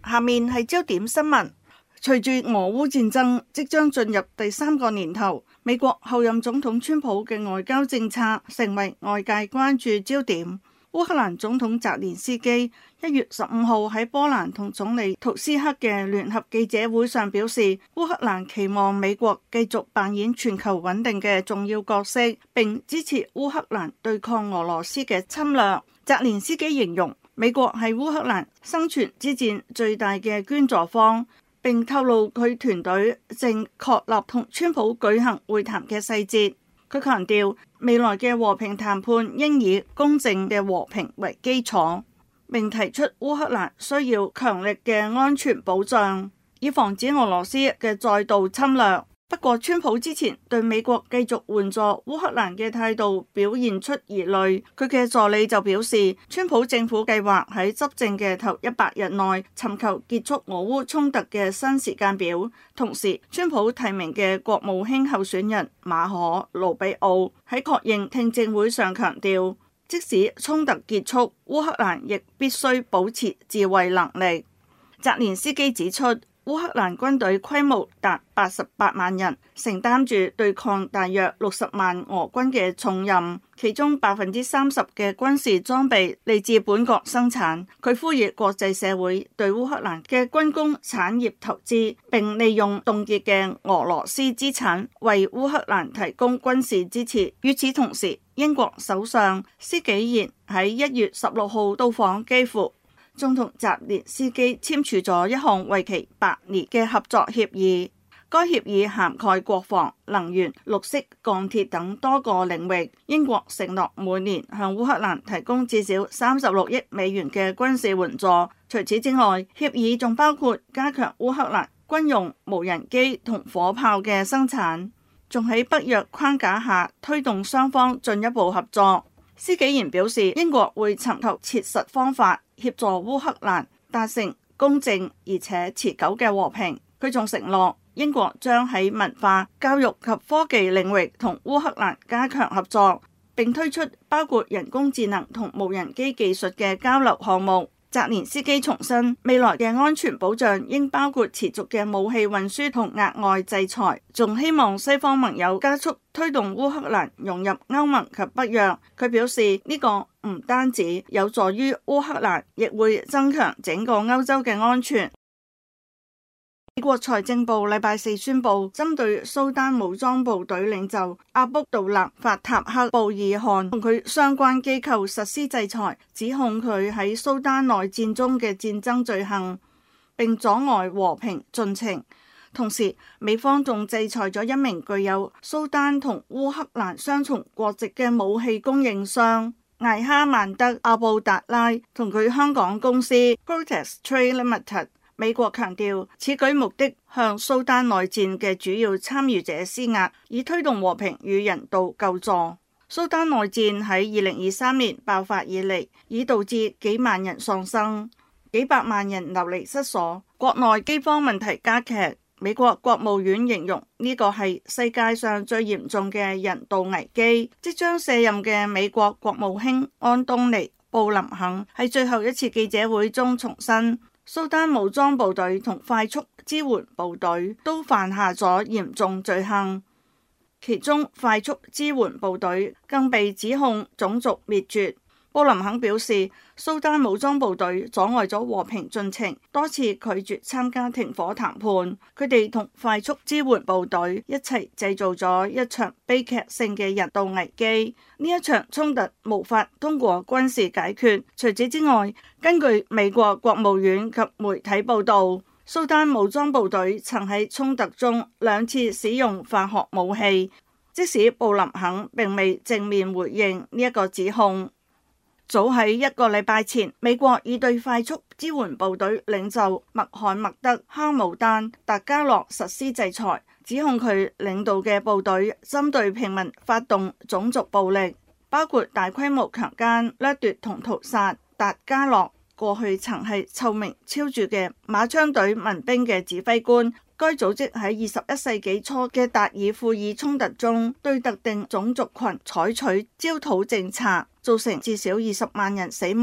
下面係焦點新聞。隨住俄烏戰爭即將進入第3個年頭，美國後任總統川普嘅外交政策成為外界關注焦點。烏克蘭總統澤連斯基1月15號喺波蘭同總理圖斯克嘅聯合記者會上表示，烏克蘭期望美國繼續扮演全球穩定嘅重要角色，並支持烏克蘭對抗俄羅斯嘅侵略。澤連斯基形容美國係烏克蘭生存之戰最大嘅捐助方，並透露佢團隊正確立同川普舉行會談嘅細節。佢強調未來嘅和平談判應以公正嘅和平為基礎，並提出烏克蘭需要強力嘅安全保障，以防止俄羅斯嘅再度侵略。不過，川普之前對美國繼續援助烏克蘭嘅態度表現出疑慮。佢嘅助理就表示，川普政府計劃喺執政嘅頭100日內尋求結束俄烏衝突嘅新時間表。同時，川普提名嘅國務卿候選人馬可盧比奧喺確認聽證會上強調，即使衝突結束，烏克蘭亦必須保持自衛能力。澤連斯基指出，烏克蘭軍隊規模達88萬人，承擔住對抗大約60萬俄軍嘅重任，其中30%嘅軍事裝備嚟自本國生產。佢呼籲國際社會對烏克蘭嘅軍工產業投資，並利用凍結嘅俄羅斯資產為烏克蘭提供軍事支持。與此同時，英國首相施紀賢喺1月16號到訪基輔，仲同澤連斯基簽署咗一項為期8年嘅合作協議。該協議涵蓋國防、能源、綠色、鋼鐵等多個領域。英國承諾每年向烏克蘭提供至少36億美元嘅軍事援助。除此之外，協議仲包括加強烏克蘭軍用無人機同火炮嘅生產，仲喺北約框架下推動雙方進一步合作。施紀賢表示，英國會尋求切實方法協助烏克蘭達成公正而且持久嘅和平。佢仲承諾，英國將喺文化、教育及科技領域同烏克蘭加強合作，並推出包括人工智能同無人機技術嘅交流項目。澤連斯基重申，未來嘅安全保障應包括持續嘅武器運輸同額外制裁，仲希望西方盟友加速推動烏克蘭融入歐盟及北約。佢表示，呢個唔單止有助於烏克蘭，亦會增強整個歐洲嘅安全。美國財政部禮拜4宣布，針對蘇丹武裝部隊領袖阿卜杜勒法塔克布爾汗同佢相關機構實施制裁，指控佢喺蘇丹內戰中嘅戰爭罪行，並阻礙和平進程。同時，美方仲制裁咗一名具有蘇丹同烏克蘭雙重國籍嘅武器供應商艾哈曼德阿布達拉同佢香港公司 Cortex Trade Limited。美國強調，此舉目的向蘇丹內戰嘅主要參與者施壓，以推動和平與人道救助。蘇丹內戰喺2023年爆發以嚟，已導致幾萬人喪生，幾百萬人流離失所，國內饑荒問題加劇。美國國務院形容呢個係世界上最嚴重嘅人道危機。即將卸任嘅美國國務卿安東尼布林肯喺最後一次記者會中重申，蘇丹武裝部隊同快速支援部隊都犯下咗嚴重罪行，其中快速支援部隊更被指控種族滅絕。布林肯表示，蘇丹武裝部隊阻礙咗和平進程，多次拒絕參加停火談判。佢哋同快速支援部隊一齊製造咗一場悲劇性嘅人道危機。呢一場衝突無法通過軍事解決。除此之外，根據美國國務院及媒體報道，蘇丹武裝部隊曾喺衝突中2次使用化學武器。即使布林肯並未正面回應呢一個指控，早喺1個禮拜前，美國已對快速支援部隊領袖麥罕默德·哈姆丹·達加洛實施制裁，指控佢領導嘅部隊針對平民發動種族暴力，包括大規模強姦、掠奪同屠殺。達加洛過去曾係臭名昭著嘅馬槍隊民兵嘅指揮官。該組織喺21世紀初嘅達爾富爾衝突中，對特定種族群採取焦土政策，造成至少20萬人死亡。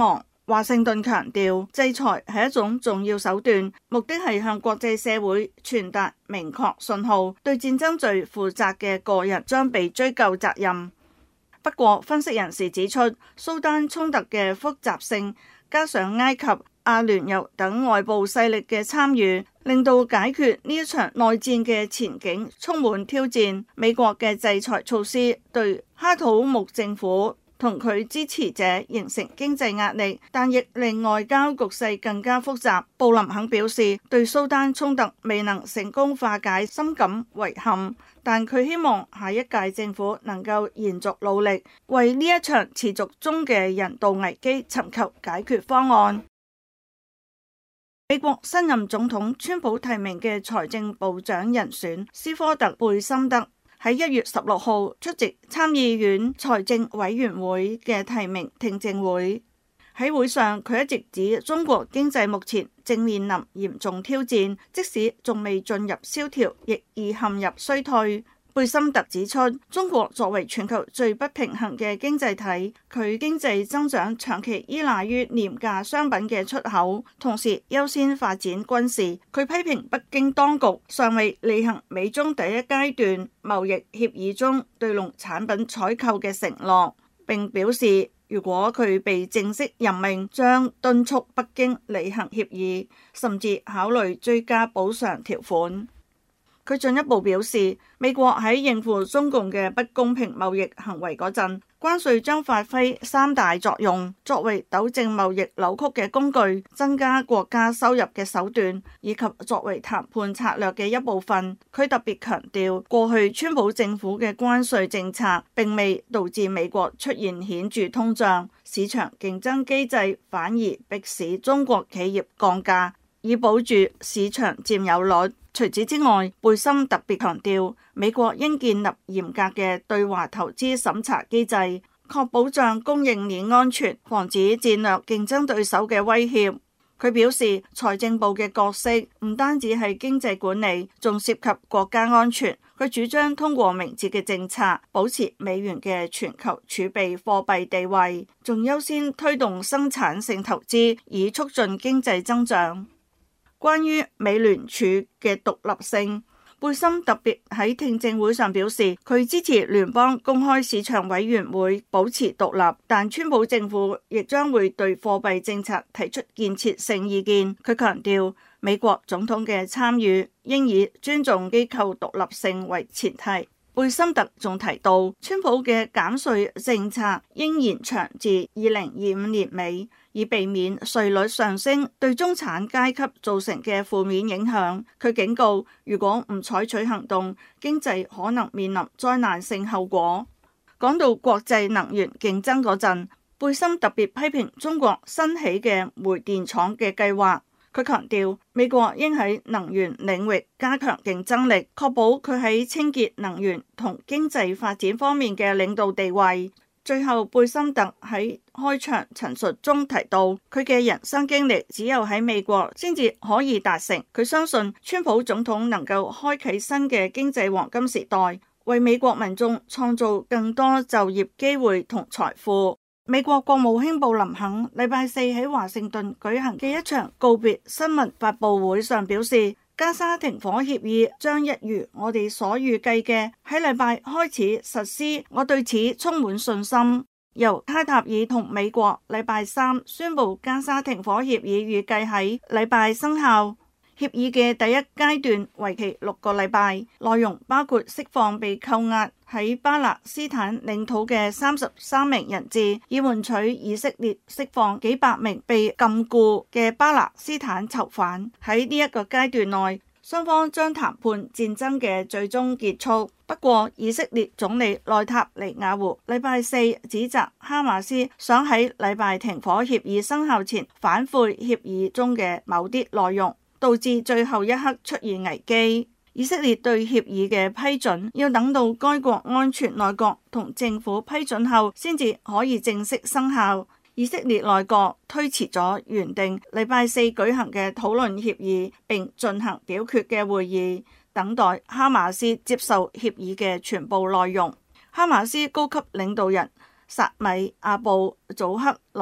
華盛頓強調，制裁係一種重要手段，目的係向國際社會傳達明確信號，對戰爭罪負責嘅個人將被追究責任。不過，分析人士指出，蘇丹衝突嘅複雜性，加上埃及、阿聯酋等外部勢力嘅參與，令到解決呢一場內戰嘅前景充滿挑戰。美國嘅制裁措施對哈土木政府同佢支持者形成經濟壓力，但亦令外交局勢更加複雜。布林肯表示，對蘇丹衝突未能成功化解深感遺憾，但佢希望下一屆政府能夠延續努力，為呢一場持續中嘅人道危機尋求解決方案。美國新任總統川普提名嘅財政部長人選斯科特·貝森特喺1月16號出席參議院財政委員會嘅提名聽證會。喺會上，佢一直指中國經濟目前正面臨嚴重挑戰，即使仲未進入蕭條，亦已陷入衰退。貝森特指出，中國作為全球最不平衡嘅經濟體，佢經濟增長長期依賴於廉價商品嘅出口，同時優先發展軍事。佢批評北京當局尚未履行美中第一階段貿易協議中對農產品採購嘅承諾，並表示如果佢被正式任命，將敦促北京履行協議，甚至考慮追加補償條款。佢進一步表示，美國喺應付中共嘅不公平貿易行為嗰陣，關稅將發揮3大作用，作為糾正貿易扭曲嘅工具，增加國家收入嘅手段，以及作為談判策略嘅一部分。佢特別強調，過去川普政府嘅關稅政策並未導致美國出現顯著通脹，市場競爭機制反而迫使中國企業降價，以保住市場佔有率。除此之外，貝森特別強調，美國應建立嚴格嘅對華投資審查機制，確保障供應鏈安全，防止戰略競爭對手嘅威脅。佢表示，財政部嘅角色唔單止係經濟管理，仲涉及國家安全。佢主張通過明智嘅政策，保持美元嘅全球儲備貨幣地位，仲優先推動生產性投資，以促進經濟增長。關於美聯儲嘅獨立性，貝森特別喺聽證會上表示，佢支持聯邦公開市場委員會保持獨立，但川普政府亦將會對貨幣政策提出建設性意見。佢強調，美國總統嘅參與應以尊重機構獨立性為前提。貝森特仲提到，川普嘅減稅政策應延長至2025年尾，以避免稅率上升對中產階級造成嘅負面影響。佢警告，如果唔採取行動，經濟可能面臨災難性後果。講到國際能源競爭嗰陣，貝森特別批評中國新起嘅煤電廠嘅計劃。佢強調，美國應喺能源領域加強競爭力，確保佢喺清潔能源同經濟發展方面嘅領導地位。最後，貝森特喺開場陳述中提到，佢嘅人生經歷只有喺美國先至可以達成。佢相信川普總統能夠開啟新嘅經濟黃金時代，為美國民眾創造更多就業機會同財富。美國國務卿布林肯禮拜四喺華盛頓舉行嘅一場告別新聞發佈會上表示，加沙停火協議將一如我哋所預計嘅喺禮拜開始實施，我對此充滿信心。由卡塔爾同美國禮拜三宣布加沙停火協議預計喺禮拜生效。協議嘅第一階段為期6個禮拜，內容包括釋放被扣押喺巴勒斯坦領土嘅33名人質，以換取以色列釋放幾百名被禁錮嘅巴勒斯坦囚犯。喺呢一個階段內，雙方將談判戰爭嘅最終結束。不過，以色列總理內塔尼亞胡禮拜四指責哈馬斯想喺禮拜停火協議生效前反悔協議中嘅某啲內容，導致最後一刻出現危機。以色列對協議嘅批准要等到該國安全內閣同政府批准後先至可以正式生效。以色列內閣推遲咗原定禮拜四舉行嘅討論協議並進行表決嘅會議，等待哈馬斯接受協議嘅全部內容。哈馬斯高級領導人薩米阿布祖克呂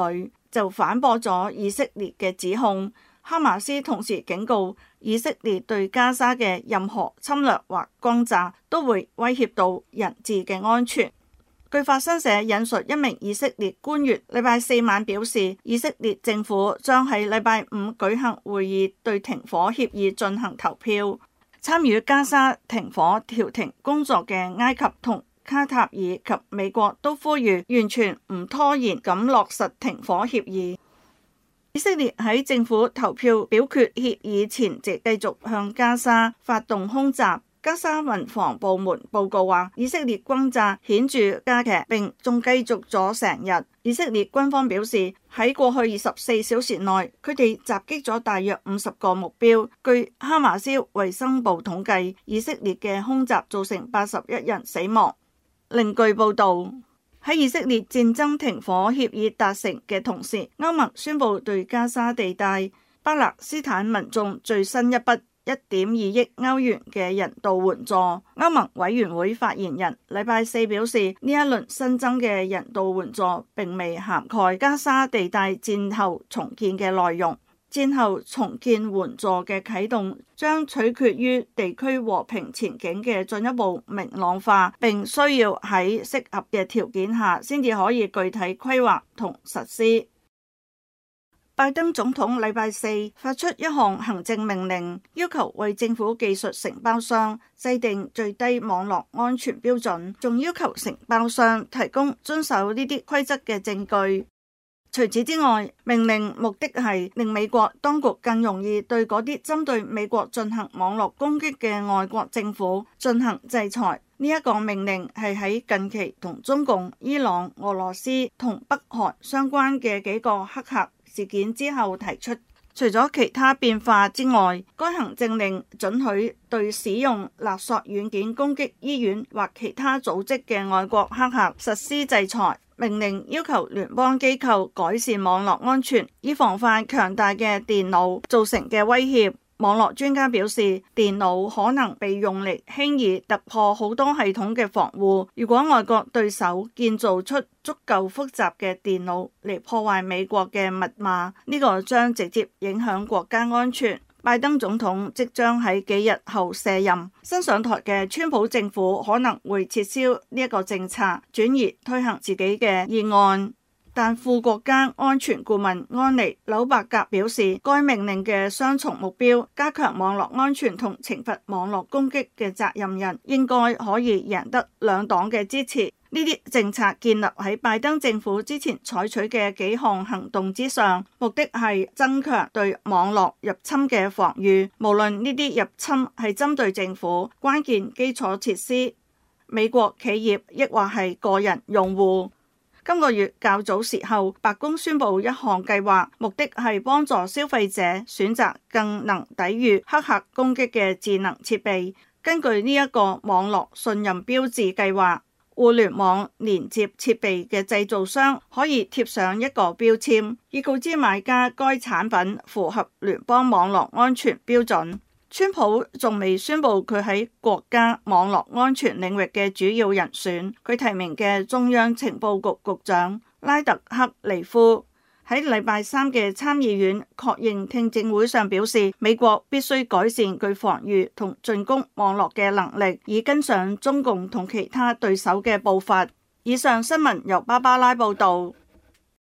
就反駁咗以色列嘅指控。哈馬斯同時警告，以色列對加沙嘅任何侵略或轟炸都會威脅到人質嘅安全。據法新社引述一名以色列官員禮拜四晚表示，以色列政府將喺禮拜五舉行會議，對停火協議進行投票。參與加沙停火調停工作嘅埃及同卡塔爾及美國都呼籲完全唔拖延咁落實停火協議。以色列喺政府投票表決協議前夕繼續向加沙發動空襲。加沙民防部門報告話，以色列轟炸顯著加劇，並仲繼續咗成日。以色列軍方表示，喺過去24小時內，佢哋襲擊咗大約50個目標。據哈馬斯衛生部統計，以色列嘅空襲造成81人死亡。另據報道，喺以色列戰爭停火協議達成嘅同時，歐盟宣布對加沙地帶巴勒斯坦民眾最新一筆1.2億歐元嘅人道援助。歐盟委員會發言人禮拜四表示，呢一輪新增嘅人道援助並未涵蓋加沙地帶戰後重建嘅內容。戰後重建援助嘅啟動將取決於地區和平前景嘅進一步明朗化，並需要喺適合嘅條件下先至可以具體規劃同實施。拜登總統禮拜四發出一項行政命令，要求為政府技術承包商制定最低網絡安全標準，仲要求承包商提供遵守呢啲規則嘅證據。除此之外，命令目的係令美國當局更容易對嗰啲針對美國進行網絡攻擊嘅外國政府進行制裁。呢一個命令係喺近期同中共、伊朗、俄羅斯同北韓相關嘅幾個黑客事件之後提出。除咗其他變化之外，該行政令准許對使用勒索軟件攻擊醫院或其他組織嘅外國黑客實施制裁。命令要求聯邦機構改善網絡安全，以防範強大嘅電腦造成嘅威脅。網絡專家表示，電腦可能被用嚟輕易突破好多系統嘅防護。如果外國對手建造出足夠複雜嘅電腦嚟破壞美國嘅密碼，呢個將直接影響國家安全。拜登總統即將喺幾日後卸任，新上台嘅川普政府可能會撤銷呢一個政策，轉而推行自己嘅議案。但副國家安全顧問安妮紐伯格表示，該命令嘅雙重目標，加強網絡安全同懲罰網絡攻擊嘅責任人，應該可以贏得兩黨嘅支持。呢啲政策建立喺拜登政府之前採取嘅幾項行動之上，目的係增強對網絡入侵嘅防禦，無論呢啲入侵係針對政府、關鍵基礎設施、美國企業，抑或係個人用戶。今個月較早時候，白宮宣布一項計劃，目的係幫助消費者選擇更能抵禦黑客攻擊嘅智能設備。根據呢一個網絡信任標誌計劃，互聯網連接設備嘅製造商可以貼上一個標籤，以告知買家該產品符合聯邦網絡安全標準。川普仲未宣布佢喺國家網絡安全領域嘅主要人選，佢提名嘅中央情報局局長拉特克利夫喺禮拜三嘅參議院確認聽證會上表示，美國必須改善具防禦同進攻網絡嘅能力，以跟上中共同其他對手嘅步伐。以上新聞由芭芭拉報道。